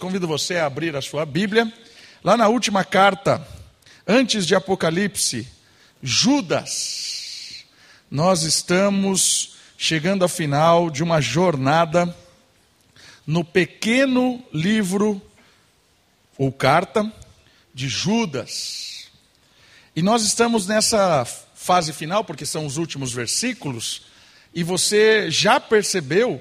convido você a abrir a sua Bíblia. Lá na última carta, antes de Apocalipse, Judas. Nós estamos chegando ao final de uma jornada no pequeno livro ou carta de Judas. E nós estamos nessa fase final, porque são os últimos versículos, e você já percebeu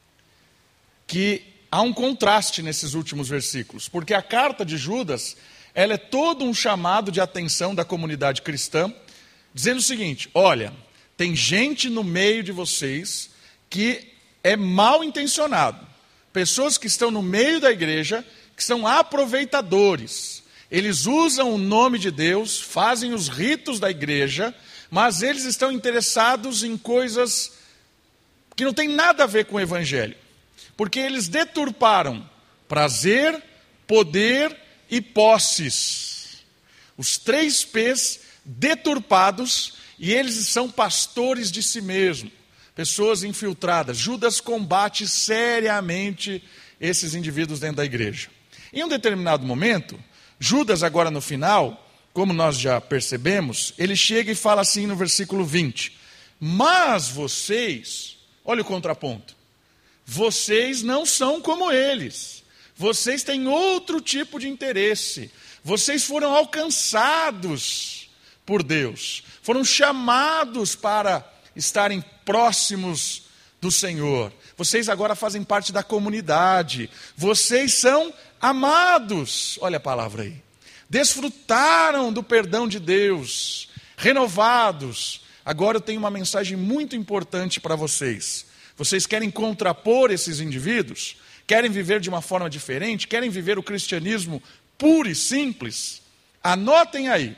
que há um contraste nesses últimos versículos, porque a carta de Judas, ela é todo um chamado de atenção da comunidade cristã, dizendo o seguinte: olha, tem gente no meio de vocês que é mal intencionado, pessoas que estão no meio da igreja, que são aproveitadores, eles usam o nome de Deus, fazem os ritos da igreja, mas eles estão interessados em coisas que não tem nada a ver com o evangelho, porque eles deturparam prazer, poder e posses. Os 3 P's deturpados, e eles são pastores de si mesmo, pessoas infiltradas. Judas combate seriamente esses indivíduos dentro da igreja. Em um determinado momento, Judas, agora no final, como nós já percebemos, ele chega e fala assim no versículo 20: mas vocês, olha o contraponto, vocês não são como eles, vocês têm outro tipo de interesse, vocês foram alcançados por Deus, foram chamados para estarem próximos do Senhor, vocês agora fazem parte da comunidade, vocês são amados, olha a palavra aí, desfrutaram do perdão de Deus, renovados. Agora eu tenho uma mensagem muito importante para vocês. Vocês querem contrapor esses indivíduos? Querem viver de uma forma diferente? Querem viver o cristianismo puro e simples? Anotem aí.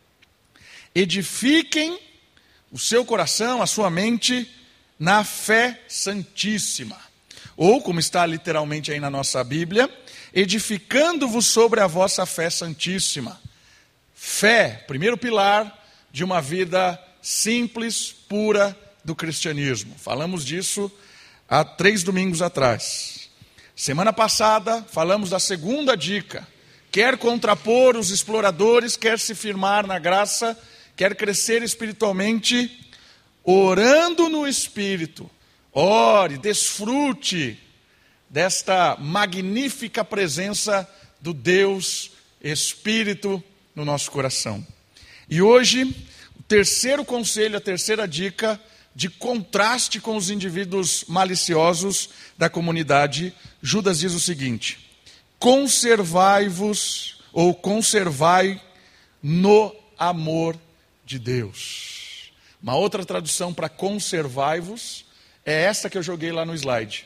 Edifiquem o seu coração, a sua mente, na fé santíssima. Ou, como está literalmente aí na nossa Bíblia, edificando-vos sobre a vossa fé santíssima. Fé, primeiro pilar de uma vida simples, pura do cristianismo. Falamos disso há 3 domingos atrás. Semana passada falamos da segunda dica: quer contrapor os exploradores, quer se firmar na graça, quer crescer espiritualmente, orando no Espírito. Ore, desfrute desta magnífica presença do Deus Espírito no nosso coração. E hoje, o terceiro conselho, a terceira dica, de contraste com os indivíduos maliciosos da comunidade, Judas diz o seguinte: conservai-vos, ou conservai no amor de Deus. Uma outra tradução para conservai-vos é essa que eu joguei lá no slide.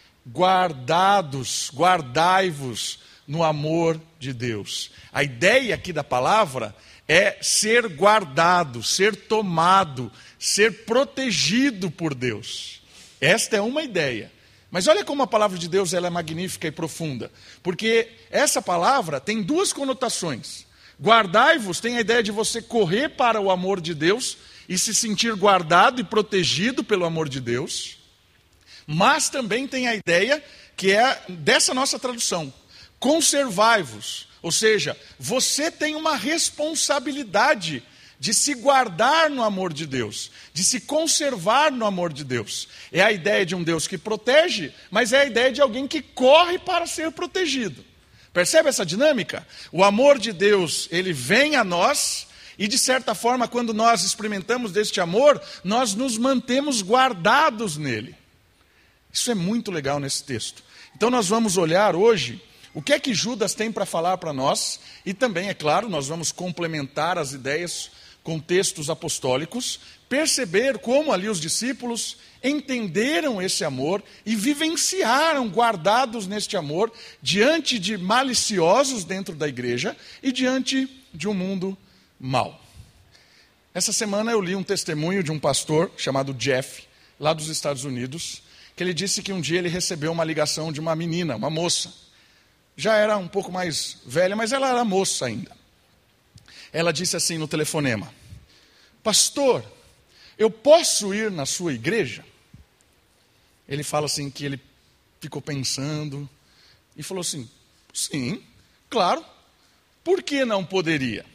Guardados, guardai-vos no amor de Deus. A ideia aqui da palavra é ser guardado, ser tomado, ser protegido por Deus. Esta é uma ideia. Mas olha como a palavra de Deus ela é magnífica e profunda. Porque essa palavra tem 2 conotações. Guardai-vos tem a ideia de você correr para o amor de Deus e se sentir guardado e protegido pelo amor de Deus. Mas também tem a ideia que é dessa nossa tradução: conservai-vos. Ou seja, você tem uma responsabilidade de se guardar no amor de Deus, de se conservar no amor de Deus. É a ideia de um Deus que protege, mas é a ideia de alguém que corre para ser protegido. Percebe essa dinâmica? O amor de Deus, ele vem a nós e, de certa forma, quando nós experimentamos deste amor, nós nos mantemos guardados nele. Isso é muito legal nesse texto. Então nós vamos olhar hoje o que é que Judas tem para falar para nós, e também, é claro, nós vamos complementar as ideias com textos apostólicos, perceber como ali os discípulos entenderam esse amor e vivenciaram guardados neste amor diante de maliciosos dentro da igreja e diante de um mundo mau. Essa semana eu li um testemunho de um pastor chamado Jeff, lá dos Estados Unidos, que ele disse que um dia ele recebeu uma ligação de uma menina, uma moça. Já era um pouco mais velha, mas ela era moça ainda. Ela disse assim no telefonema: pastor, eu posso ir na sua igreja? Ele fala assim que ele ficou pensando e falou assim: Sim, claro. Por que não poderia?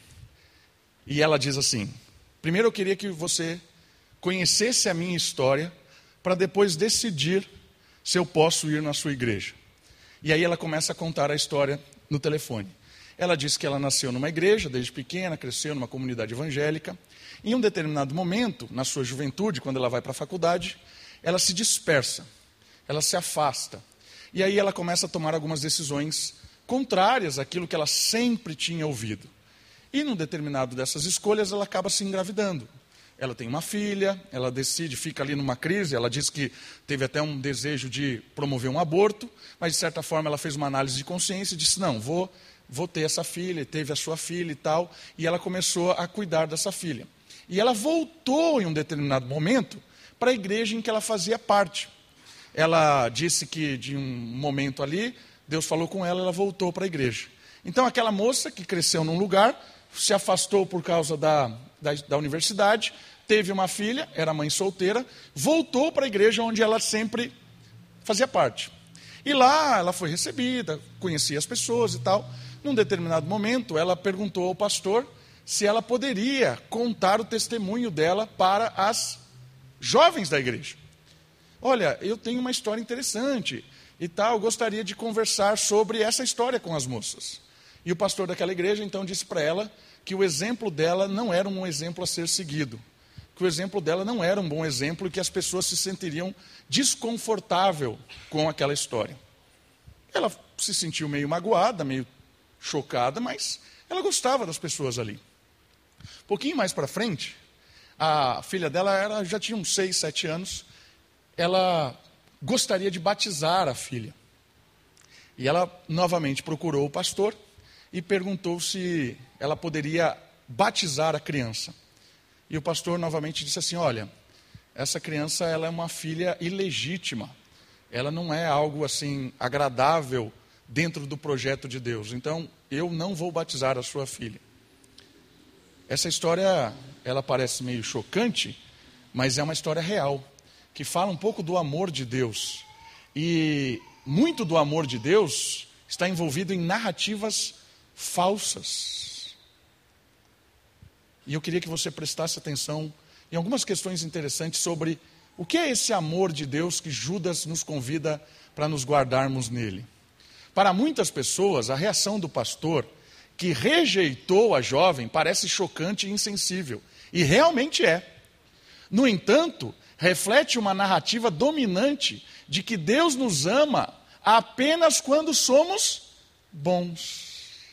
E ela diz assim: primeiro eu queria que você conhecesse a minha história, para depois decidir se eu posso ir na sua igreja. E aí ela começa a contar a história no telefone. Ela diz que ela nasceu numa igreja desde pequena, cresceu numa comunidade evangélica. Em um determinado momento, na sua juventude, quando ela vai para a faculdade, ela se dispersa, ela se afasta. E aí ela começa a tomar algumas decisões contrárias àquilo que ela sempre tinha ouvido. E num determinado dessas escolhas, ela acaba se engravidando. Ela tem uma filha, ela decide, fica ali numa crise, ela diz que teve até um desejo de promover um aborto, mas de certa forma ela fez uma análise de consciência e disse, não, vou ter essa filha, teve a sua filha e tal, e ela começou a cuidar dessa filha. E ela voltou em um determinado momento para a igreja em que ela fazia parte. Ela disse que de um momento ali, Deus falou com ela, ela voltou para a igreja. Então aquela moça que cresceu num lugar, se afastou por causa da universidade, teve uma filha, era mãe solteira, voltou para a igreja onde ela sempre fazia parte. E lá ela foi recebida, conhecia as pessoas e tal. Num determinado momento, ela perguntou ao pastor se ela poderia contar o testemunho dela para as jovens da igreja. Olha, eu tenho uma história interessante e tal, gostaria de conversar sobre essa história com as moças. E o pastor daquela igreja então disse para ela que o exemplo dela não era um exemplo a ser seguido, que o exemplo dela não era um bom exemplo e que as pessoas se sentiriam desconfortável com aquela história. Ela se sentiu meio magoada, meio chocada, mas ela gostava das pessoas ali. Um pouquinho mais para frente, a filha dela já tinha uns 6, 7 anos, ela gostaria de batizar a filha. E ela novamente procurou o pastor e perguntou se ela poderia batizar a criança. E o pastor novamente disse assim, olha, essa criança ela é uma filha ilegítima, ela não é algo assim agradável dentro do projeto de Deus, então eu não vou batizar a sua filha. Essa história, ela parece meio chocante, mas é uma história real, que fala um pouco do amor de Deus. E muito do amor de Deus está envolvido em narrativas falsas. E eu queria que você prestasse atenção em algumas questões interessantes sobre o que é esse amor de Deus que Judas nos convida para nos guardarmos nele. Para muitas pessoas, a reação do pastor que rejeitou a jovem parece chocante e insensível. E realmente é. No entanto, reflete uma narrativa dominante de que Deus nos ama apenas quando somos bons.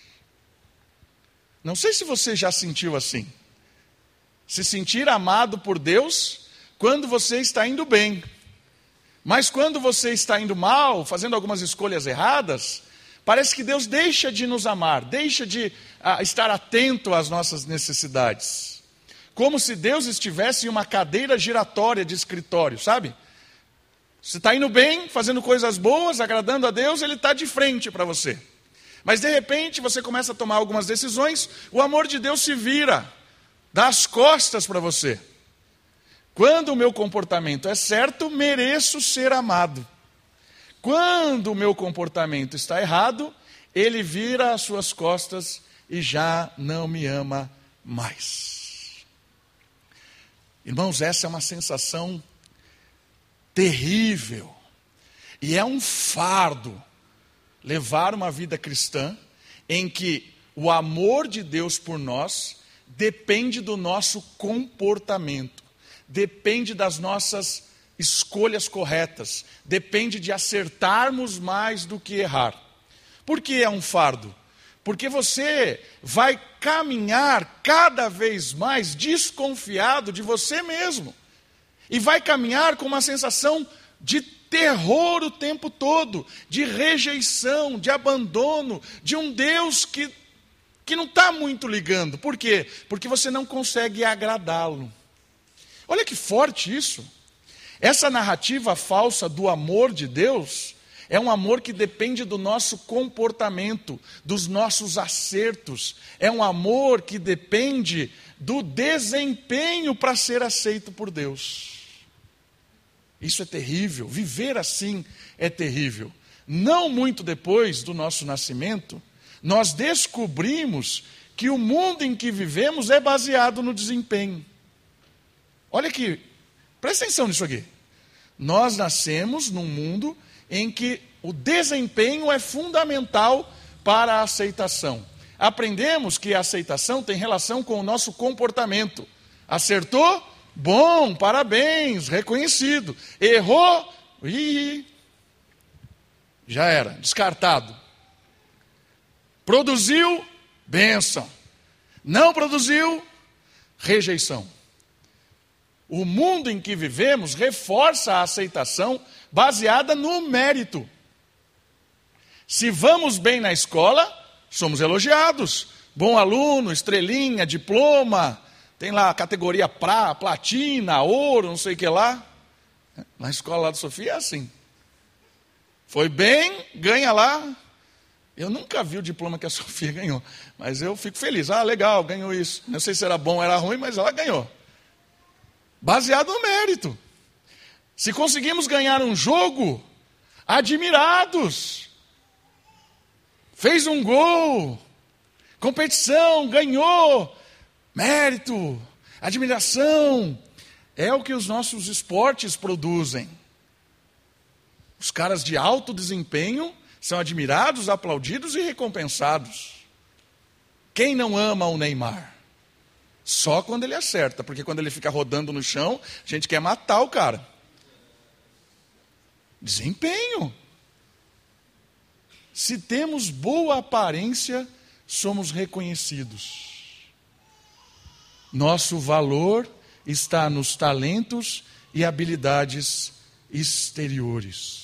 Não sei se você já sentiu assim. Se sentir amado por Deus quando você está indo bem. Mas quando você está indo mal, fazendo algumas escolhas erradas, parece que Deus deixa de nos amar, deixa de estar atento às nossas necessidades. Como se Deus estivesse em uma cadeira giratória de escritório, sabe? Você está indo bem, fazendo coisas boas, agradando a Deus, Ele está de frente para você. Mas de repente você começa a tomar algumas decisões, o amor de Deus se vira, dá as costas para você. Quando o meu comportamento é certo, mereço ser amado. Quando o meu comportamento está errado, Ele vira as suas costas e já não me ama mais. Irmãos, essa é uma sensação terrível. E é um fardo levar uma vida cristã em que o amor de Deus por nós depende do nosso comportamento, depende das nossas escolhas corretas, depende de acertarmos mais do que errar. Por que é um fardo? Porque você vai caminhar cada vez mais desconfiado de você mesmo. E vai caminhar com uma sensação de terror o tempo todo, de rejeição, de abandono, de um Deus que não está muito ligando. Por quê? Porque você não consegue agradá-lo. Olha que forte isso. Essa narrativa falsa do amor de Deus é um amor que depende do nosso comportamento, dos nossos acertos. É um amor que depende do desempenho para ser aceito por Deus. Isso é terrível. Viver assim é terrível. não muito depois do nosso nascimento, nós descobrimos que o mundo em que vivemos é baseado no desempenho. Olha aqui, presta atenção nisso aqui. Nós nascemos num mundo em que o desempenho é fundamental para a aceitação. Aprendemos que a aceitação tem relação com o nosso comportamento. Acertou? Bom, parabéns, reconhecido. Errou? Já era, descartado. Produziu? Bênção. Não produziu? Rejeição. O mundo em que vivemos reforça a aceitação baseada no mérito. Se vamos bem na escola, somos elogiados. Bom aluno, estrelinha, diploma, tem lá a categoria platina, ouro, não sei o que lá. Na escola lá de Sofia é assim. Foi bem, ganha lá. Eu nunca vi o diploma que a Sofia ganhou, mas eu fico feliz. Legal, ganhou isso. Não sei se era bom ou era ruim, mas ela ganhou. Baseado no mérito. Se conseguimos ganhar um jogo, admirados. Fez um gol, competição, ganhou, mérito, admiração. É o que os nossos esportes produzem. Os caras de alto desempenho são admirados, aplaudidos e recompensados. Quem não ama o Neymar? Só quando ele acerta, porque quando ele fica rodando no chão, a gente quer matar o cara. Desempenho. Se temos boa aparência, somos reconhecidos. Nosso valor está nos talentos e habilidades exteriores.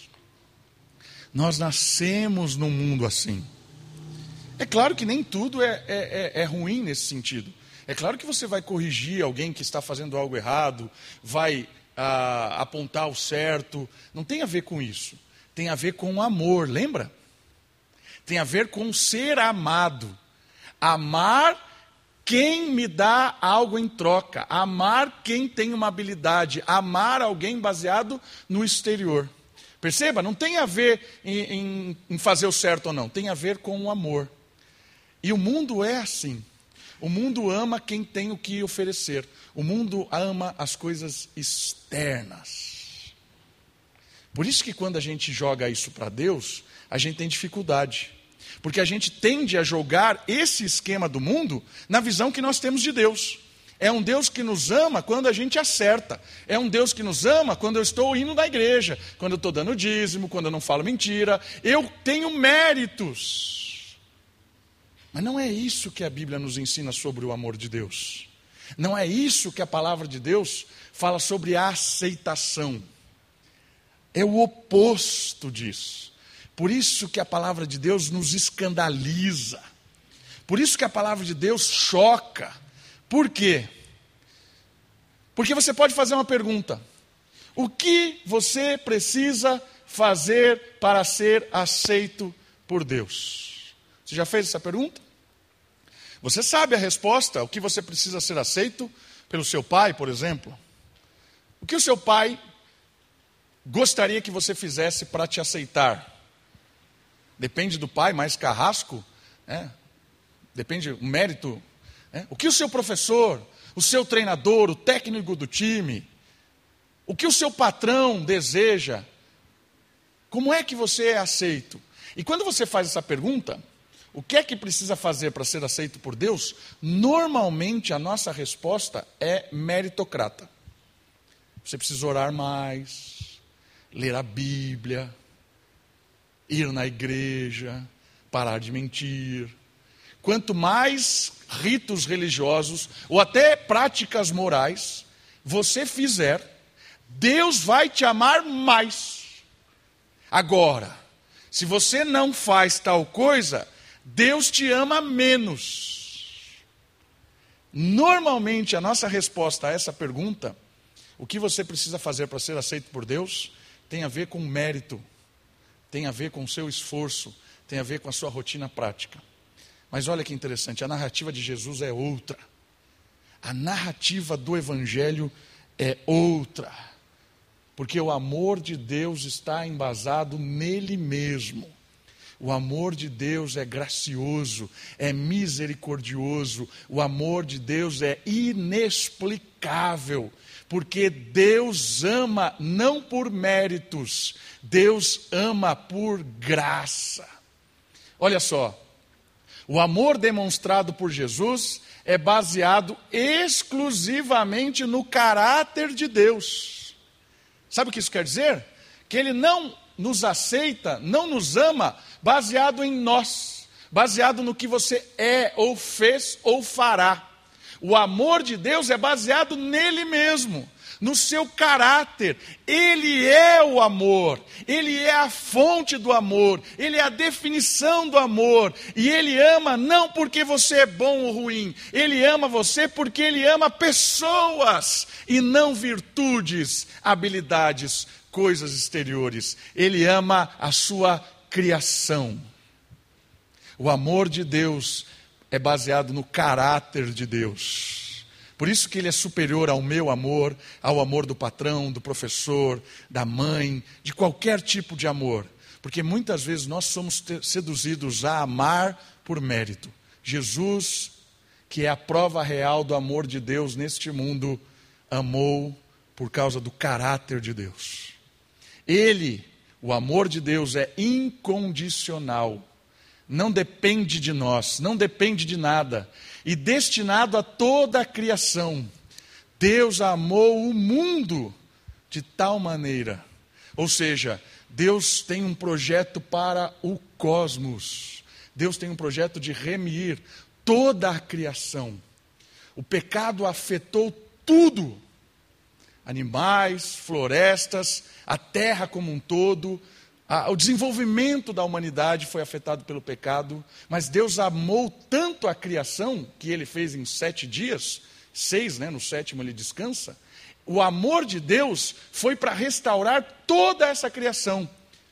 Nós nascemos num mundo assim. É claro que nem tudo é ruim nesse sentido. É claro que você vai corrigir alguém que está fazendo algo errado, vai apontar o certo. Não tem a ver com isso. Tem a ver com o amor, lembra? Tem a ver com ser amado. Amar quem me dá algo em troca. Amar quem tem uma habilidade. Amar alguém baseado no exterior. Perceba, não tem a ver em fazer o certo ou não. Tem a ver com o amor. E o mundo é assim. O mundo ama quem tem o que oferecer. O mundo ama as coisas externas. Por isso que quando a gente joga isso para Deus, a gente tem dificuldade. Porque a gente tende a jogar esse esquema do mundo na visão que nós temos de Deus. É um Deus que nos ama quando a gente acerta. É um Deus que nos ama quando eu estou indo na igreja, quando eu estou dando dízimo, quando eu não falo mentira. Eu tenho méritos. Mas não é isso que a Bíblia nos ensina sobre o amor de Deus. Não é isso que a palavra de Deus fala sobre a aceitação. É o oposto disso. Por isso que a palavra de Deus nos escandaliza. Por isso que a palavra de Deus choca. Por quê? Porque você pode fazer uma pergunta. O que você precisa fazer para ser aceito por Deus? Você já fez essa pergunta? Você sabe a resposta, o que você precisa ser aceito pelo seu pai, por exemplo? O que o seu pai gostaria que você fizesse para te aceitar? Depende do pai, mais carrasco, depende do mérito. O que o seu professor, o seu treinador, o técnico do time, o que o seu patrão deseja, como é que você é aceito? E quando você faz essa pergunta, o que é que precisa fazer para ser aceito por Deus? Normalmente a nossa resposta é meritocrata. Você precisa orar mais, ler a Bíblia, ir na igreja, parar de mentir. Quanto mais ritos religiosos ou até práticas morais você fizer, Deus vai te amar mais. Agora, se você não faz tal coisa, Deus te ama menos. Normalmente a nossa resposta a essa pergunta, o que você precisa fazer para ser aceito por Deus, tem a ver com mérito, tem a ver com o seu esforço, tem a ver com a sua rotina prática. Mas olha que interessante, a narrativa de Jesus é outra. A narrativa do Evangelho é outra. Porque o amor de Deus está embasado nele mesmo. O amor de Deus é gracioso, é misericordioso. O amor de Deus é inexplicável. Porque Deus ama não por méritos, Deus ama por graça. Olha só, o amor demonstrado por Jesus é baseado exclusivamente no caráter de Deus. Sabe o que isso quer dizer? Que Ele não nos aceita, não nos ama baseado em nós, baseado no que você é, ou fez, ou fará. O amor de Deus é baseado nele mesmo, no seu caráter. Ele é o amor, Ele é a fonte do amor, Ele é a definição do amor. E Ele ama não porque você é bom ou ruim, Ele ama você porque Ele ama pessoas e não virtudes, habilidades, coisas exteriores. Ele ama a sua criação. O amor de Deus é baseado no caráter de Deus. Por isso que Ele é superior ao meu amor, ao amor do patrão, do professor, da mãe, de qualquer tipo de amor. Porque muitas vezes nós somos seduzidos a amar por mérito. Jesus, que é a prova real do amor de Deus neste mundo, amou por causa do caráter de Deus. Ele, o amor de Deus é incondicional. Não depende de nós, não depende de nada. E destinado a toda a criação. Deus amou o mundo de tal maneira. Ou seja, Deus tem um projeto para o cosmos. Deus tem um projeto de remir toda a criação. O pecado afetou tudo. Animais, florestas, a terra como um todo. O desenvolvimento da humanidade foi afetado pelo pecado, mas Deus amou tanto a criação, que Ele fez em 7 dias, 6, no 7º Ele descansa. O amor de Deus foi para restaurar toda essa criação,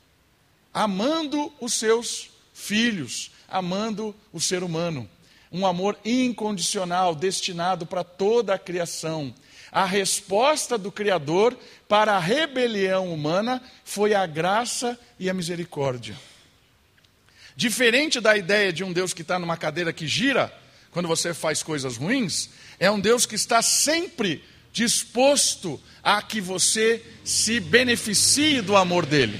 amando os seus filhos, amando o ser humano. Um amor incondicional, destinado para toda a criação. A resposta do Criador para a rebelião humana foi a graça e a misericórdia. Diferente da ideia de um Deus que está numa cadeira que gira, quando você faz coisas ruins, é um Deus que está sempre disposto a que você se beneficie do amor dele.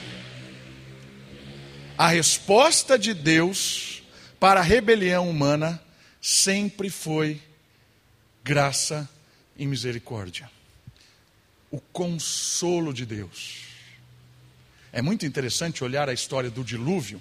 A resposta de Deus para a rebelião humana sempre foi graça e misericórdia. O consolo de Deus. É muito interessante olhar a história do dilúvio.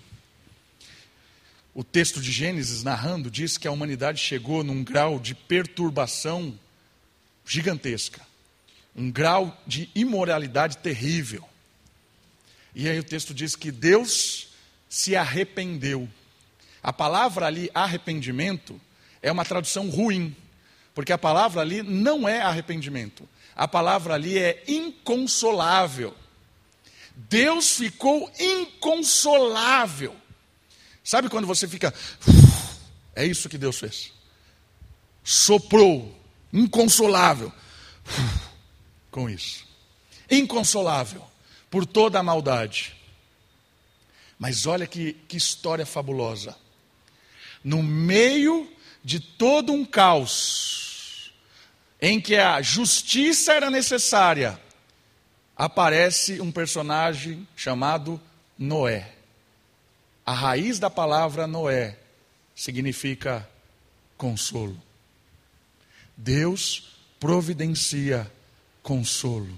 O texto de Gênesis narrando diz que a humanidade chegou num grau de perturbação gigantesca. Um grau de imoralidade terrível. E aí o texto diz que Deus se arrependeu. A palavra ali, arrependimento, é uma tradução ruim. Porque a palavra ali não é arrependimento. A palavra ali é inconsolável. Deus ficou inconsolável. Sabe quando você fica... É isso que Deus fez. Soprou. Inconsolável. Com isso. Inconsolável. Por toda a maldade. Mas olha que história fabulosa. No meio de todo um caos, em que a justiça era necessária, aparece um personagem chamado Noé. A raiz da palavra Noé significa consolo. Deus providencia consolo.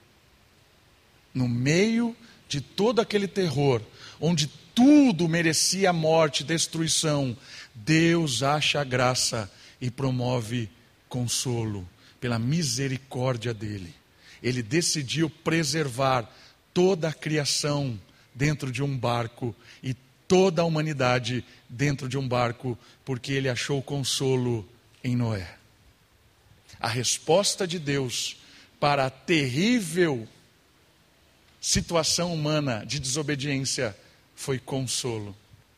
No meio de todo aquele terror, onde tudo merecia morte, destruição, Deus acha graça e promove consolo pela misericórdia dele. Ele decidiu preservar toda a criação dentro de um barco e toda a humanidade dentro de um barco, porque ele achou consolo em Noé. A resposta de Deus para a terrível situação humana de desobediência foi consolo.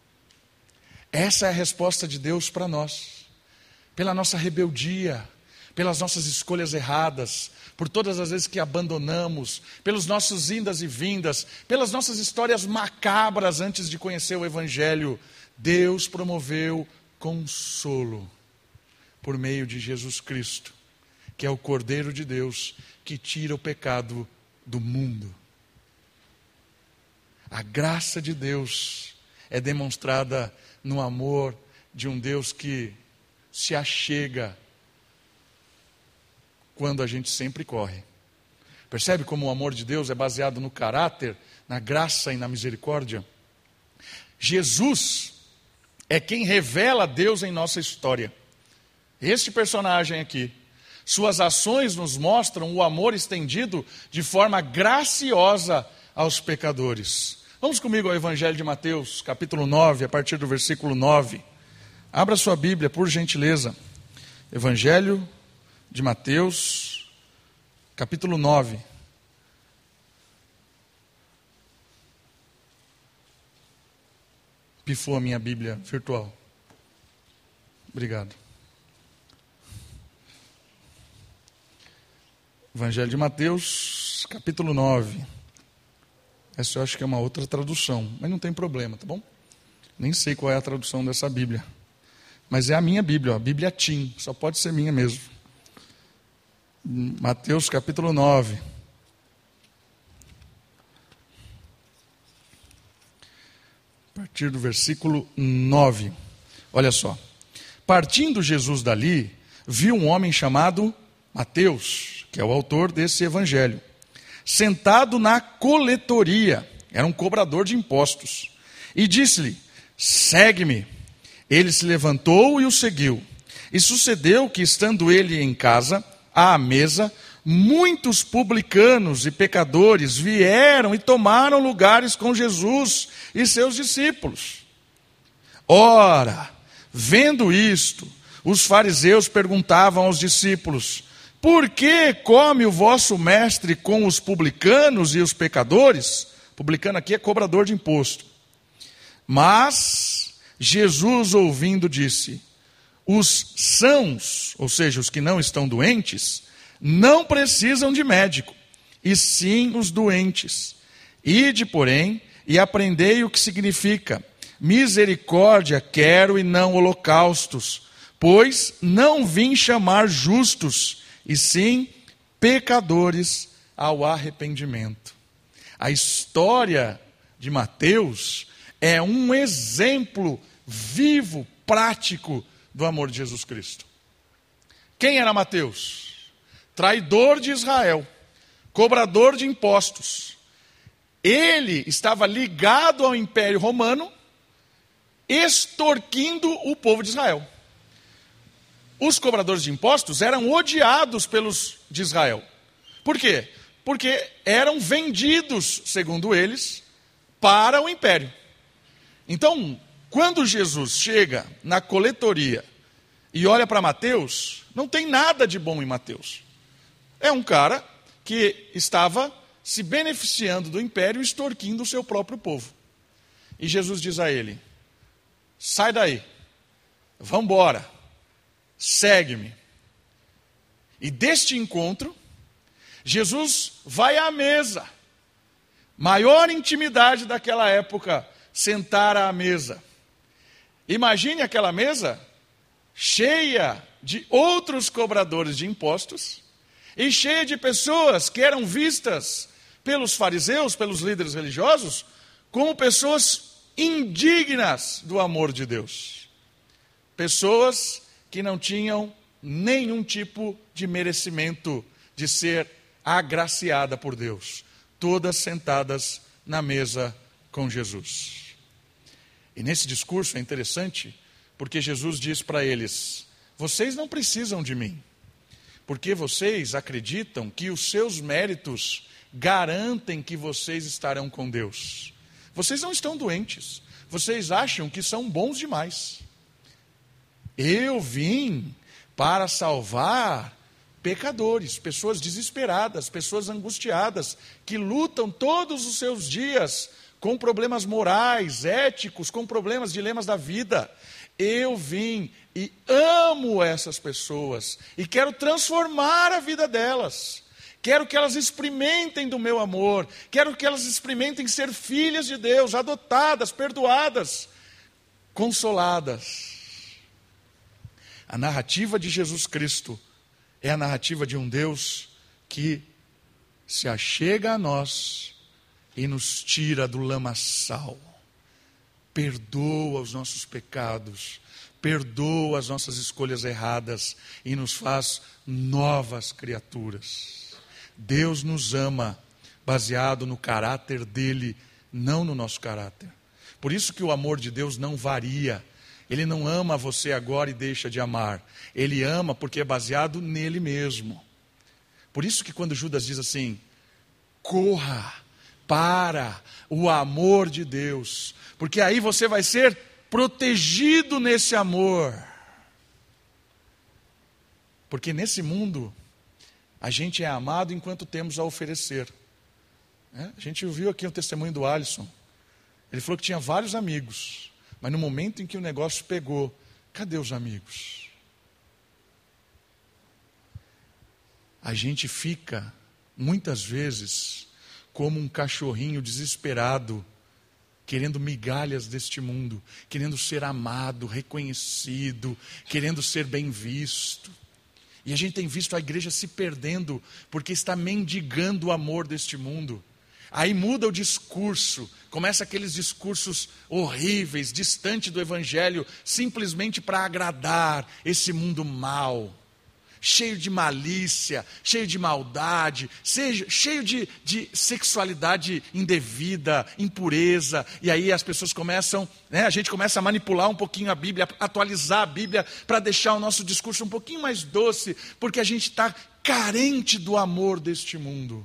Essa é a resposta de Deus para nós. Pela nossa rebeldia, pelas nossas escolhas erradas, por todas as vezes que abandonamos, pelos nossos indas e vindas, pelas nossas histórias macabras antes de conhecer o Evangelho, Deus promoveu consolo por meio de Jesus Cristo, que é o Cordeiro de Deus que tira o pecado do mundo. A graça de Deus é demonstrada no amor de um Deus que se achega quando a gente sempre corre. Percebe como o amor de Deus é baseado no caráter, na graça e na misericórdia? Jesus é quem revela Deus em nossa história. Este personagem aqui, suas ações nos mostram o amor estendido de forma graciosa aos pecadores. Vamos comigo ao Evangelho de Mateus, capítulo 9, a partir do versículo 9. Abra sua Bíblia, por gentileza. Evangelho de Mateus, capítulo 9. Pifou a minha Bíblia virtual. Obrigado. Evangelho de Mateus, capítulo 9. Essa eu acho que é uma outra tradução, mas não tem problema, tá bom? Nem sei qual é a tradução dessa Bíblia. Mas é a minha Bíblia, a Bíblia Tim, só pode ser minha mesmo. Mateus capítulo 9. A partir do versículo 9. Olha só. Partindo Jesus dali, viu um homem chamado Mateus, que é o autor desse evangelho, sentado na coletoria, era um cobrador de impostos, e disse-lhe: segue-me. Ele se levantou e o seguiu. E sucedeu que, estando ele em casa, à mesa, muitos publicanos e pecadores vieram e tomaram lugares com Jesus e seus discípulos. Ora, vendo isto, os fariseus perguntavam aos discípulos: por que come o vosso mestre com os publicanos e os pecadores? Publicano aqui é cobrador de imposto. Mas Jesus, ouvindo, disse: os sãos, ou seja, os que não estão doentes, não precisam de médico, e sim os doentes. Ide, porém, e aprendei o que significa: misericórdia quero e não holocaustos, pois não vim chamar justos, e sim pecadores ao arrependimento. A história de Mateus é um exemplo vivo, prático do amor de Jesus Cristo. Quem era Mateus? Traidor de Israel, cobrador de impostos. Ele estava ligado ao Império Romano, extorquindo o povo de Israel. Os cobradores de impostos eram odiados pelos de Israel. Por quê? Porque eram vendidos, segundo eles, para o império. Então, quando Jesus chega na coletoria e olha para Mateus, não tem nada de bom em Mateus. É um cara que estava se beneficiando do império e extorquindo o seu próprio povo. E Jesus diz a ele: sai daí, vamos embora, segue-me. E deste encontro, Jesus vai à mesa. Maior intimidade daquela época, sentar à mesa. Imagine aquela mesa cheia de outros cobradores de impostos e cheia de pessoas que eram vistas pelos fariseus, pelos líderes religiosos, como pessoas indignas do amor de Deus. Pessoas que não tinham nenhum tipo de merecimento de ser agraciada por Deus. Todas sentadas na mesa com Jesus. E nesse discurso é interessante, porque Jesus diz para eles: vocês não precisam de mim, porque vocês acreditam que os seus méritos garantem que vocês estarão com Deus. Vocês não estão doentes, vocês acham que são bons demais. Eu vim para salvar pecadores, pessoas desesperadas, pessoas angustiadas, que lutam todos os seus dias com problemas morais, éticos, com problemas, dilemas da vida. Eu vim e amo essas pessoas e quero transformar a vida delas. Quero que elas experimentem do meu amor. Quero que elas experimentem ser filhas de Deus, adotadas, perdoadas, consoladas. A narrativa de Jesus Cristo é a narrativa de um Deus que se achega a nós e nos tira do lamaçal. Perdoa os nossos pecados, perdoa as nossas escolhas erradas e nos faz novas criaturas. Deus nos ama baseado no caráter dele, não no nosso caráter. Por isso que o amor de Deus não varia. Ele não ama você agora e deixa de amar. Ele ama porque é baseado nele mesmo. Por isso que quando Judas diz assim, corra para o amor de Deus, porque aí você vai ser protegido nesse amor. Porque nesse mundo, a gente é amado enquanto temos a oferecer. A gente ouviu aqui o testemunho do Alisson. Ele falou que tinha vários amigos, mas no momento em que o negócio pegou, cadê os amigos? A gente fica, muitas vezes, como um cachorrinho desesperado, querendo migalhas deste mundo, querendo ser amado, reconhecido, querendo ser bem visto. E a gente tem visto a igreja se perdendo, porque está mendigando o amor deste mundo. Aí muda o discurso, começa aqueles discursos horríveis, distante do evangelho, simplesmente para agradar esse mundo mau, cheio de malícia, cheio de maldade, cheio de sexualidade indevida, impureza. E aí as pessoas começam, a gente começa a manipular um pouquinho a Bíblia, atualizar a Bíblia, para deixar o nosso discurso um pouquinho mais doce, porque a gente está carente do amor deste mundo.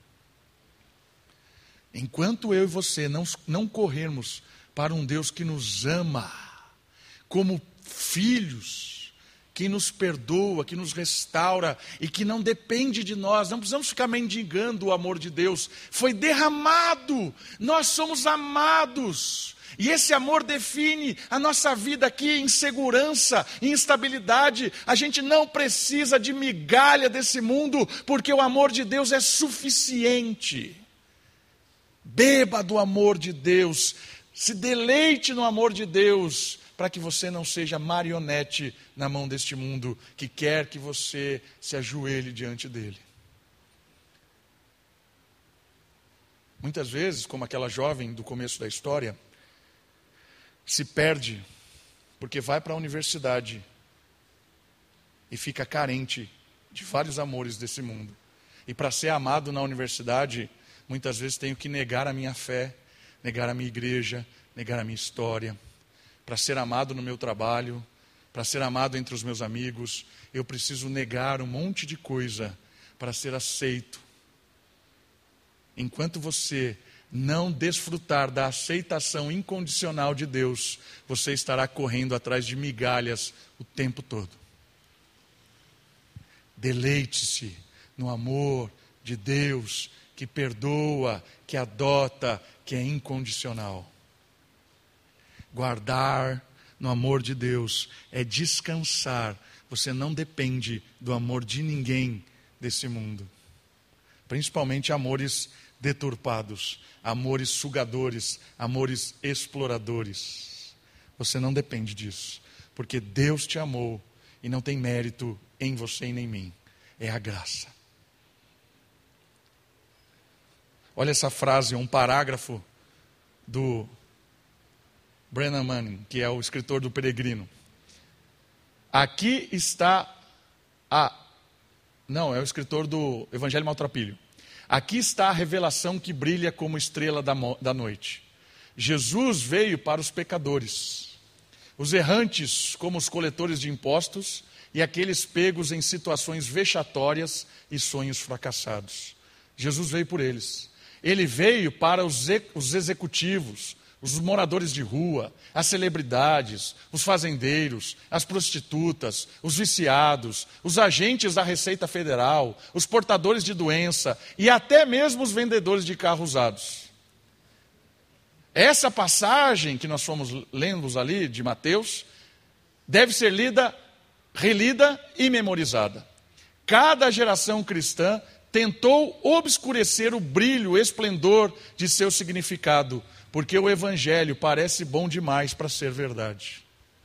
Enquanto eu e você não corrermos para um Deus que nos ama, como filhos, que nos perdoa, que nos restaura e que não depende de nós, não precisamos ficar mendigando o amor de Deus, foi derramado, nós somos amados, e esse amor define a nossa vida aqui em segurança, em estabilidade. A gente não precisa de migalha desse mundo, porque o amor de Deus é suficiente. Beba do amor de Deus, se deleite no amor de Deus, para que você não seja marionete na mão deste mundo, que quer que você se ajoelhe diante dele. Muitas vezes, como aquela jovem do começo da história, se perde, porque vai para a universidade e fica carente de vários amores desse mundo. E para ser amado na universidade, muitas vezes tenho que negar a minha fé, negar a minha igreja, negar a minha história. Para ser amado no meu trabalho, para ser amado entre os meus amigos, eu preciso negar um monte de coisa para ser aceito. Enquanto você não desfrutar da aceitação incondicional de Deus, você estará correndo atrás de migalhas o tempo todo. Deleite-se no amor de Deus, que perdoa, que adota, que é incondicional. Guardar no amor de Deus é descansar. Você não depende do amor de ninguém desse mundo. Principalmente amores deturpados, amores sugadores, amores exploradores. Você não depende disso, porque Deus te amou e não tem mérito em você e nem em mim. É a graça. Olha essa frase, um parágrafo do Brennan Manning, que é o escritor do Peregrino. Aqui está é o escritor do Evangelho Maltrapilho. Aqui está a revelação que brilha como estrela da noite. Jesus veio para os pecadores, os errantes como os coletores de impostos e aqueles pegos em situações vexatórias e sonhos fracassados. Jesus veio por eles. Ele veio para os executivos, os moradores de rua, as celebridades, os fazendeiros, as prostitutas, os viciados, os agentes da Receita Federal, os portadores de doença e até mesmo os vendedores de carros usados. Essa passagem que nós fomos lendo ali de Mateus deve ser lida, relida e memorizada. Cada geração cristã tentou obscurecer o brilho, o esplendor de seu significado, porque o Evangelho parece bom demais para ser verdade.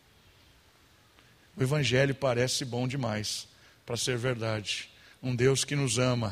O Evangelho parece bom demais para ser verdade. Um Deus que nos ama.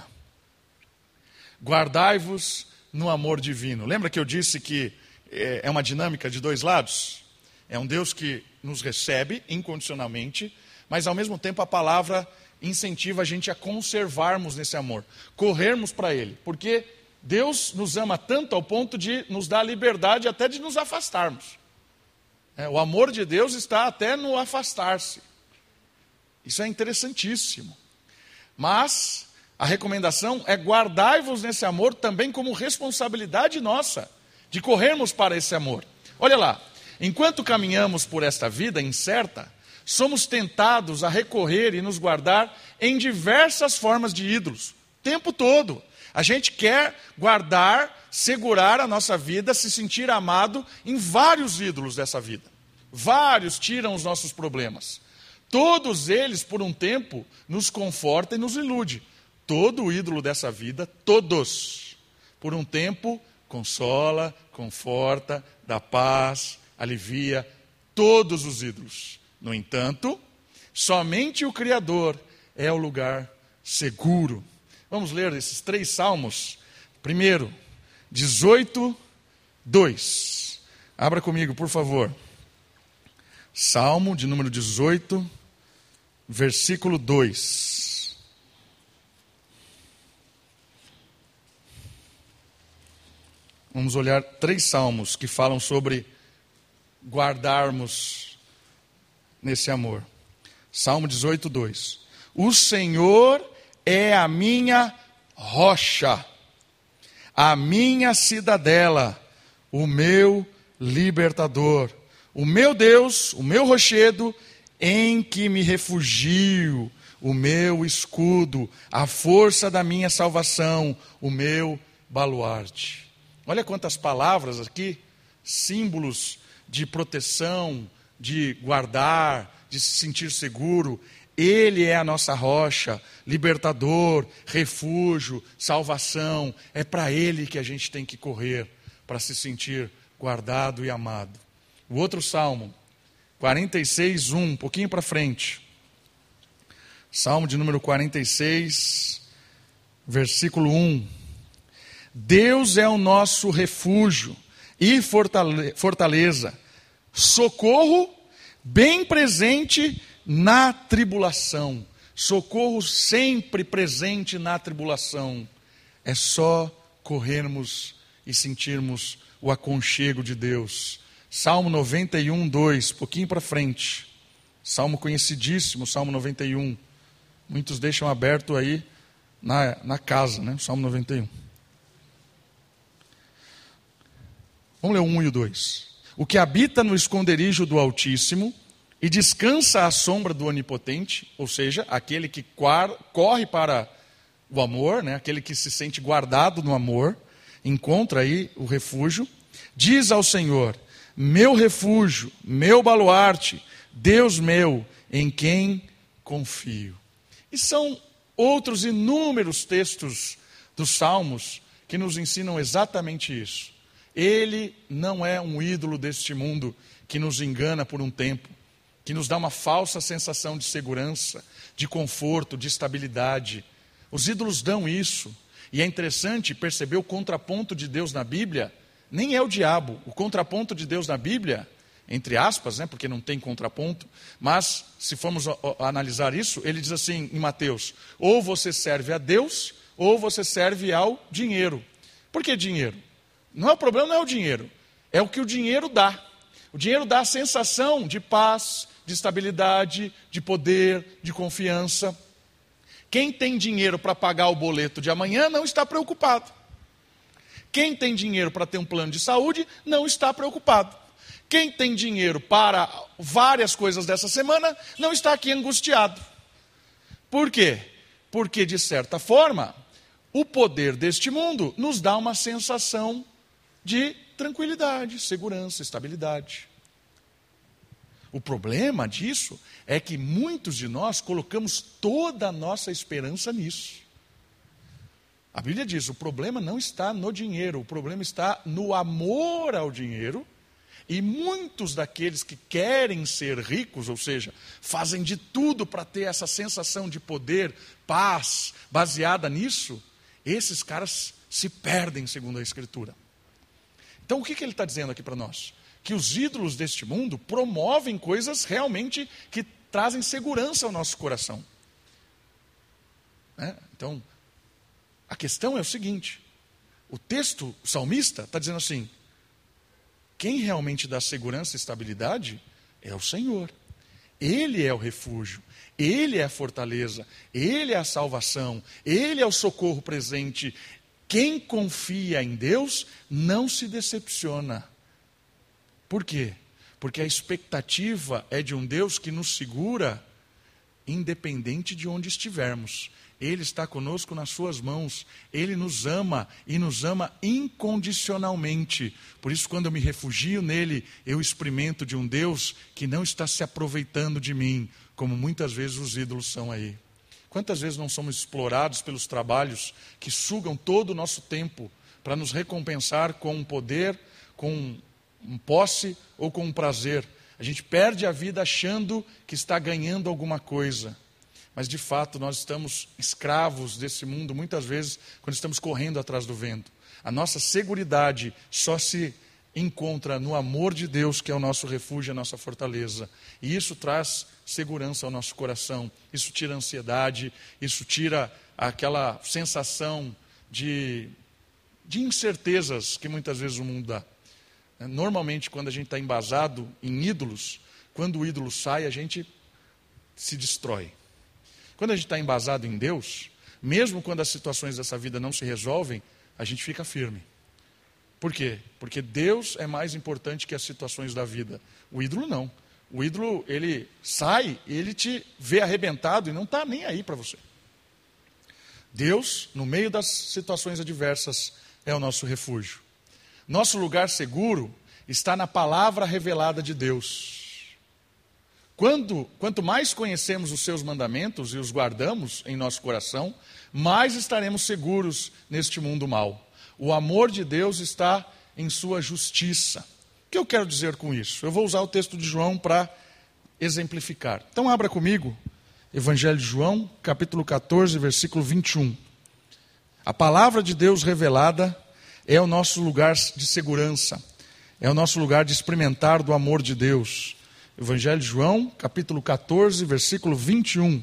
Guardai-vos no amor divino. Lembra que eu disse que é uma dinâmica de dois lados? É um Deus que nos recebe incondicionalmente, mas ao mesmo tempo a palavra incentiva a gente a conservarmos nesse amor, corrermos para Ele, porque Deus nos ama tanto ao ponto de nos dar a liberdade até de nos afastarmos. O amor de Deus está até no afastar-se. Isso é interessantíssimo. Mas a recomendação é guardai-vos nesse amor também como responsabilidade nossa, de corrermos para esse amor. Olha lá, enquanto caminhamos por esta vida incerta, somos tentados a recorrer e nos guardar em diversas formas de ídolos, o tempo todo. A gente quer guardar, segurar a nossa vida, se sentir amado em vários ídolos dessa vida. Vários tiram os nossos problemas. Todos eles, por um tempo, nos confortam e nos iludem. Todo ídolo dessa vida, todos, por um tempo, consola, conforta, dá paz, alivia, todos os ídolos. No entanto, somente o Criador é o lugar seguro. Vamos ler esses 3 salmos. Primeiro, 18, 2. Abra comigo, por favor. Salmo de número 18, versículo 2. Vamos olhar 3 salmos que falam sobre guardarmos nesse amor. Salmo 18, 2. O Senhor é a minha rocha, a minha cidadela, o meu libertador, o meu Deus, o meu rochedo, em que me refugio, o meu escudo, a força da minha salvação, o meu baluarte. Olha quantas palavras aqui, símbolos de proteção, de guardar, de se sentir seguro. Ele é a nossa rocha, libertador, refúgio, salvação. É para Ele que a gente tem que correr, para se sentir guardado e amado. O outro salmo, 46, 1, um pouquinho para frente. Salmo de número 46, versículo 1. Deus é o nosso refúgio e fortaleza, socorro bem presente na tribulação. Socorro sempre presente na tribulação. É só corrermos e sentirmos o aconchego de Deus. Salmo 91, 2, pouquinho para frente. Salmo conhecidíssimo, Salmo 91. Muitos deixam aberto aí na casa, né? Salmo 91. Vamos ler o 1 e o 2. O que habita no esconderijo do Altíssimo e descansa à sombra do Onipotente, ou seja, aquele que corre para o amor, né? Aquele que se sente guardado no amor, encontra aí o refúgio, diz ao Senhor: meu refúgio, meu baluarte, Deus meu, em quem confio. E são outros inúmeros textos dos Salmos que nos ensinam exatamente isso. Ele não é um ídolo deste mundo que nos engana por um tempo, que nos dá uma falsa sensação de segurança, de conforto, de estabilidade. Os ídolos dão isso. E é interessante perceber o contraponto de Deus na Bíblia. Nem é o diabo. O contraponto de Deus na Bíblia, entre aspas, né, porque não tem contraponto, mas se formos analisar isso, ele diz assim em Mateus: ou você serve a Deus, ou você serve ao dinheiro. Por que dinheiro? Não é o problema, não é o dinheiro. É o que o dinheiro dá. O dinheiro dá a sensação de paz, de estabilidade, de poder, de confiança. Quem tem dinheiro para pagar o boleto de amanhã não está preocupado. Quem tem dinheiro para ter um plano de saúde não está preocupado. Quem tem dinheiro para várias coisas dessa semana não está aqui angustiado. Por quê? Porque, de certa forma, o poder deste mundo nos dá uma sensação de tranquilidade, segurança, estabilidade. O problema disso é que muitos de nós colocamos toda a nossa esperança nisso. A Bíblia diz, o problema não está no dinheiro, o problema está no amor ao dinheiro. E muitos daqueles que querem ser ricos, ou seja, fazem de tudo para ter essa sensação de poder, paz, baseada nisso, esses caras se perdem, segundo a Escritura. Então, o que ele está dizendo aqui para nós? Que os ídolos deste mundo promovem coisas realmente que trazem segurança ao nosso coração. Então, a questão é o seguinte, o texto, o salmista, está dizendo assim, quem realmente dá segurança e estabilidade é o Senhor. Ele é o refúgio, Ele é a fortaleza, Ele é a salvação, Ele é o socorro presente. Quem confia em Deus não se decepciona. Por quê? Porque a expectativa é de um Deus que nos segura independente de onde estivermos. Ele está conosco nas suas mãos. Ele nos ama e nos ama incondicionalmente. Por isso, quando eu me refugio nele, eu experimento de um Deus que não está se aproveitando de mim, como muitas vezes os ídolos são aí. Quantas vezes não somos explorados pelos trabalhos que sugam todo o nosso tempo para nos recompensar com um poder, com um posse ou com um prazer. A gente perde a vida achando que está ganhando alguma coisa. Mas, de fato, nós estamos escravos desse mundo, muitas vezes, quando estamos correndo atrás do vento. A nossa seguridade só se encontra no amor de Deus, que é o nosso refúgio, a nossa fortaleza. E isso traz segurança ao nosso coração. Isso tira a ansiedade, isso tira aquela sensação de incertezas que muitas vezes o mundo dá. Normalmente, quando a gente está embasado em ídolos, quando o ídolo sai, a gente se destrói. Quando a gente está embasado em Deus, mesmo quando as situações dessa vida não se resolvem, a gente fica firme. Por quê? Porque Deus é mais importante que as situações da vida. O ídolo não. O ídolo, ele sai, ele te vê arrebentado e não está nem aí para você. Deus, no meio das situações adversas, é o nosso refúgio. Nosso lugar seguro está na palavra revelada de Deus. Quanto mais conhecemos os seus mandamentos e os guardamos em nosso coração, mais estaremos seguros neste mundo mau. O amor de Deus está em sua justiça. O que eu quero dizer com isso? Eu vou usar o texto de João para exemplificar. Então abra comigo, Evangelho de João, capítulo 14, versículo 21. A palavra de Deus revelada é o nosso lugar de segurança, é o nosso lugar de experimentar do amor de Deus. Evangelho de João, capítulo 14, versículo 21.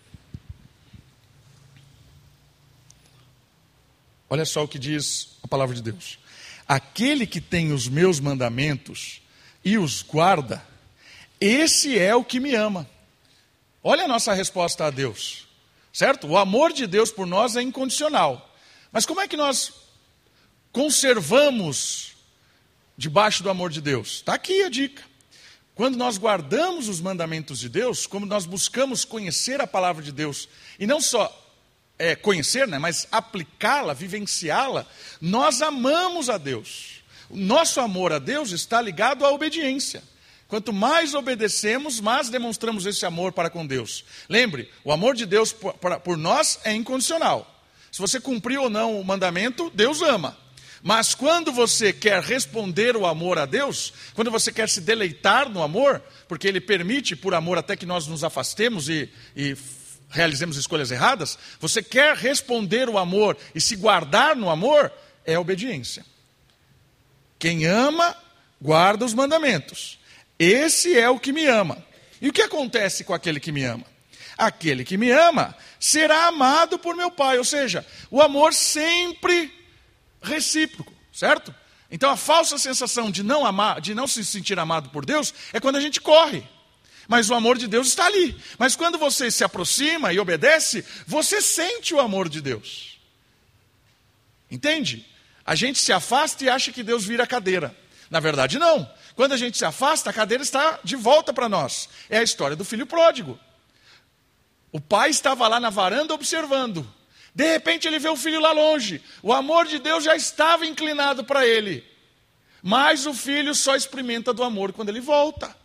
Olha só o que diz a palavra de Deus. Aquele que tem os meus mandamentos e os guarda, esse é o que me ama. Olha a nossa resposta a Deus, certo? O amor de Deus por nós é incondicional. Mas como é que nós conservamos debaixo do amor de Deus? Está aqui a dica. Quando nós guardamos os mandamentos de Deus, como nós buscamos conhecer a palavra de Deus, e não só conhecer, mas aplicá-la, vivenciá-la, nós amamos a Deus. O nosso amor a Deus está ligado à obediência. Quanto mais obedecemos, mais demonstramos esse amor para com Deus. Lembre, o amor de Deus por nós é incondicional. Se você cumprir ou não o mandamento, Deus ama. Mas quando você quer responder o amor a Deus, quando você quer se deleitar no amor, porque Ele permite, por amor, até que nós nos afastemos e realizemos escolhas erradas, você quer responder o amor e se guardar no amor, é obediência. Quem ama, guarda os mandamentos. Esse é o que me ama. E o que acontece com aquele que me ama? Aquele que me ama será amado por meu Pai. Ou seja, o amor sempre recíproco, certo? Então a falsa sensação de não amar, de não se sentir amado por Deus, é quando a gente corre. Mas o amor de Deus está ali. Mas quando você se aproxima e obedece, você sente o amor de Deus. Entende? A gente se afasta e acha que Deus vira a cadeira. Na verdade, não. Quando a gente se afasta, a cadeira está de volta para nós. É a história do filho pródigo. O pai estava lá na varanda observando. De repente ele vê o filho lá longe. O amor de Deus já estava inclinado para ele. Mas o filho só experimenta do amor quando ele volta.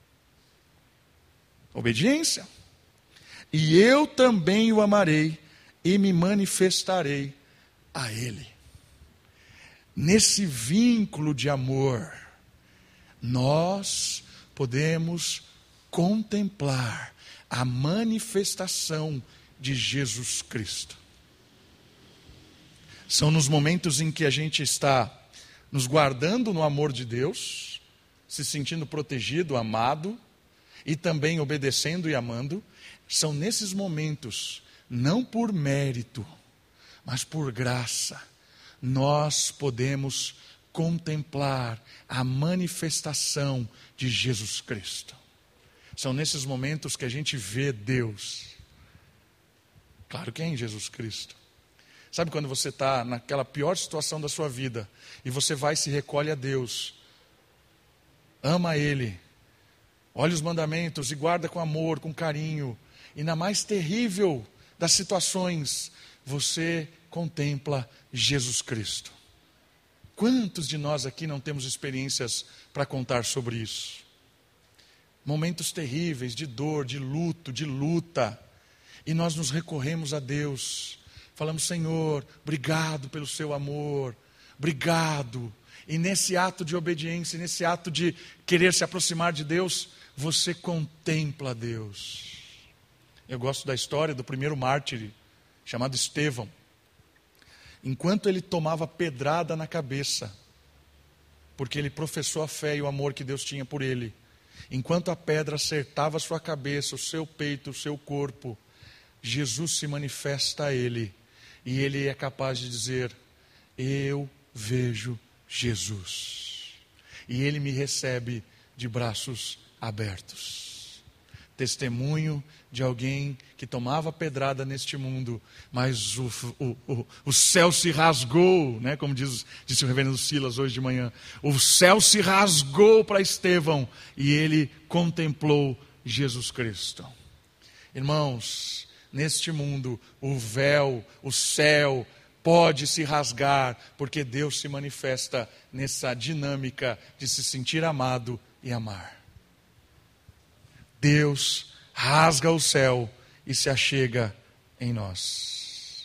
Obediência. E eu também o amarei e me manifestarei a ele. Nesse vínculo de amor, nós podemos contemplar a manifestação de Jesus Cristo. São nos momentos em que a gente está nos guardando no amor de Deus, se sentindo protegido, amado, e também obedecendo e amando. São nesses momentos, não por mérito, mas por graça, nós podemos contemplar a manifestação de Jesus Cristo. São nesses momentos que a gente vê Deus. Claro que é em Jesus Cristo. Sabe quando você está naquela pior situação da sua vida e você vai e se recolhe a Deus, ama Ele, olha os mandamentos e guarda com amor, com carinho, e na mais terrível das situações, você contempla Jesus Cristo. Quantos de nós aqui não temos experiências para contar sobre isso? Momentos terríveis de dor, de luto, de luta, e nós nos recorremos a Deus, falamos: Senhor, obrigado pelo seu amor, obrigado. E nesse ato de obediência, nesse ato de querer se aproximar de Deus, você contempla Deus. Eu gosto da história do primeiro mártir, chamado Estevão. Enquanto ele tomava pedrada na cabeça, porque ele professou a fé e o amor que Deus tinha por ele, enquanto a pedra acertava a sua cabeça, o seu peito, o seu corpo, Jesus se manifesta a ele, e ele é capaz de dizer: eu vejo Jesus. E ele me recebe de braços abertos. Testemunho de alguém que tomava pedrada neste mundo, mas o céu se rasgou, né? Como disse o reverendo Silas hoje de manhã. O céu se rasgou para Estevão e ele contemplou Jesus Cristo. Irmãos, neste mundo, o véu, o céu pode se rasgar, porque Deus se manifesta nessa dinâmica de se sentir amado e amar. Deus rasga o céu e se achega em nós.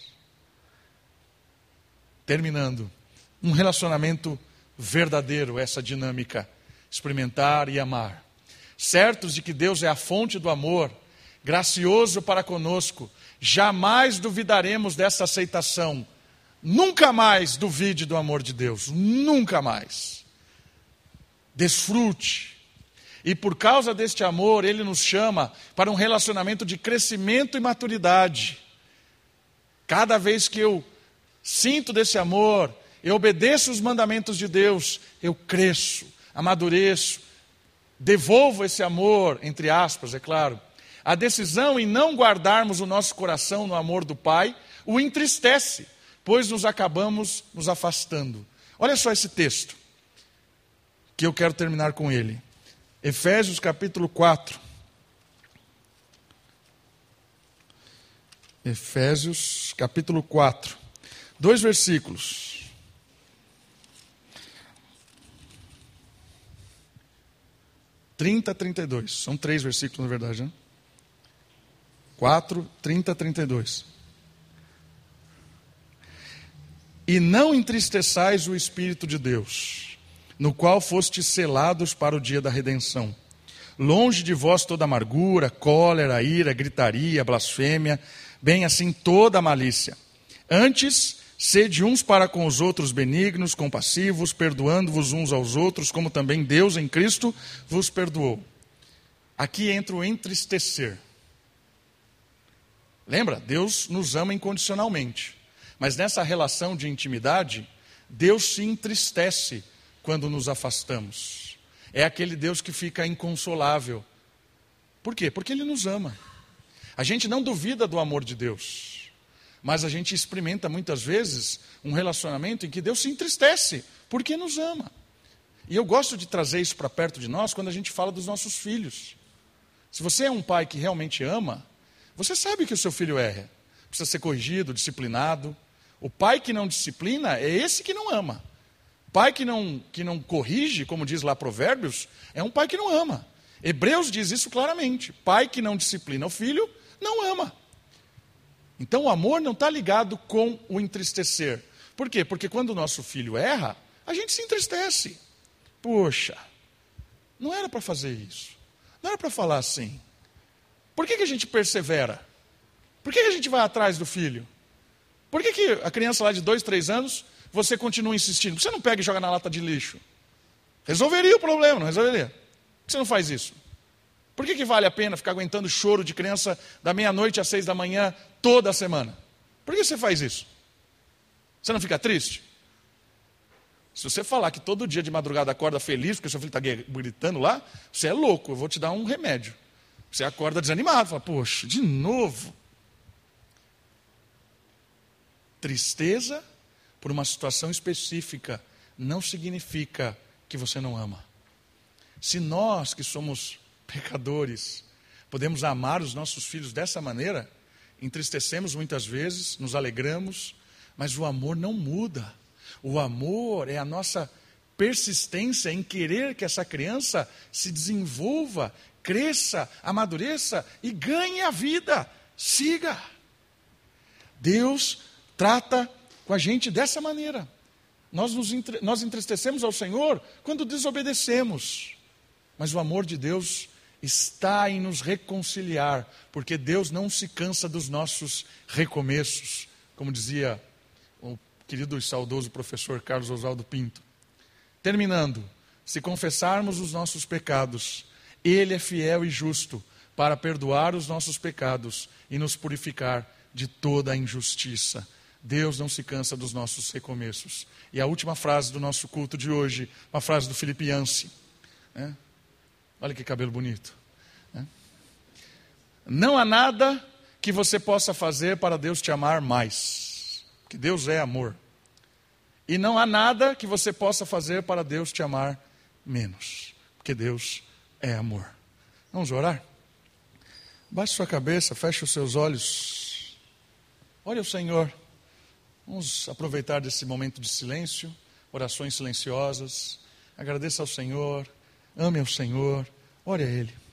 Terminando, um relacionamento verdadeiro, essa dinâmica, experimentar e amar. Certos de que Deus é a fonte do amor, gracioso para conosco, jamais duvidaremos dessa aceitação. Nunca mais duvide do amor de Deus, nunca mais. Desfrute. E por causa deste amor, Ele nos chama para um relacionamento de crescimento e maturidade. Cada vez que eu sinto desse amor, eu obedeço os mandamentos de Deus, eu cresço, amadureço, devolvo esse amor, entre aspas, é claro. A decisão em não guardarmos o nosso coração no amor do Pai o entristece, pois nos acabamos nos afastando. Olha só esse texto, que eu quero terminar com ele. Efésios capítulo 4. Efésios capítulo 4. 2 versículos. (30 a 32). São 3 versículos, na verdade, né? 4, 30 a 32. E não entristeçais o Espírito de Deus, no qual fostes selados para o dia da redenção. Longe de vós toda amargura, cólera, ira, gritaria, blasfêmia, bem assim toda malícia. Antes, sede uns para com os outros benignos, compassivos, perdoando-vos uns aos outros, como também Deus em Cristo vos perdoou. Aqui entra o entristecer. Lembra? Deus nos ama incondicionalmente. Mas nessa relação de intimidade, Deus se entristece quando nos afastamos. É aquele Deus que fica inconsolável. Por quê? Porque Ele nos ama. A gente não duvida do amor de Deus, mas a gente experimenta muitas vezes um relacionamento em que Deus se entristece, porque nos ama. E eu gosto de trazer isso para perto de nós quando a gente fala dos nossos filhos. Se você é um pai que realmente ama, você sabe que o seu filho erra, precisa ser corrigido, disciplinado. O pai que não disciplina é esse que não ama. Pai que não corrige, como diz lá Provérbios, é um pai que não ama. Hebreus diz isso claramente. Pai que não disciplina o filho, não ama. Então o amor não está ligado com o entristecer. Por quê? Porque quando o nosso filho erra, a gente se entristece. Poxa, não era para fazer isso. Não era para falar assim. Por que a gente persevera? Por que a gente vai atrás do filho? Por que a criança lá de 2, 3 anos, você continua insistindo? Você não pega e joga na lata de lixo? Resolveria o problema, não resolveria? Por que você não faz isso? Por que vale a pena ficar aguentando choro de criança da meia-noite às 6 da manhã toda a semana? Por que você faz isso? Você não fica triste? Se você falar que todo dia de madrugada acorda feliz porque seu filho está gritando lá, você é louco, eu vou te dar um remédio. Você acorda desanimado, fala, poxa, de novo. Tristeza por uma situação específica não significa que você não ama. Se nós que somos pecadores podemos amar os nossos filhos dessa maneira, entristecemos muitas vezes, nos alegramos, mas o amor não muda. O amor é a nossa persistência em querer que essa criança se desenvolva, cresça, amadureça e ganhe a vida. Siga. Deus trata com a gente dessa maneira. Nós entristecemos ao Senhor quando desobedecemos. Mas o amor de Deus está em nos reconciliar, porque Deus não se cansa dos nossos recomeços, como dizia o querido e saudoso professor Carlos Oswaldo Pinto. Terminando, se confessarmos os nossos pecados, Ele é fiel e justo para perdoar os nossos pecados e nos purificar de toda a injustiça. Deus não se cansa dos nossos recomeços. E a última frase do nosso culto de hoje, uma frase do Filipe Yancey, né? Olha que cabelo bonito. Né? Não há nada que você possa fazer para Deus te amar mais. Porque Deus é amor. E não há nada que você possa fazer para Deus te amar menos. Porque Deus é amor. Vamos orar? Baixe sua cabeça, feche os seus olhos. Olhe o Senhor. Vamos aproveitar desse momento de silêncio, orações silenciosas. Agradeça ao Senhor. Ame ao Senhor, ore a Ele.